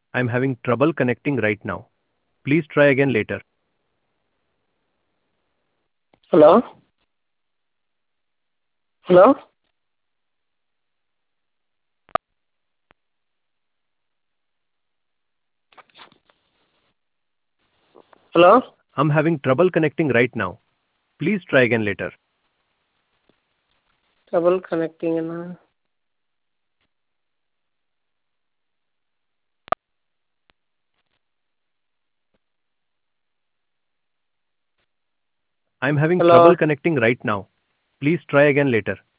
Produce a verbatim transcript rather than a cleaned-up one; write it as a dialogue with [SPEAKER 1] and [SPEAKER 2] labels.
[SPEAKER 1] I'm having trouble connecting right now. Please try again later.
[SPEAKER 2] Hello? Hello? Hello?
[SPEAKER 1] I'm having trouble connecting right now. Please try again later.
[SPEAKER 2] Trouble connecting in.
[SPEAKER 1] I'm having trouble
[SPEAKER 2] Hello?
[SPEAKER 1] connecting right now. Please try again later.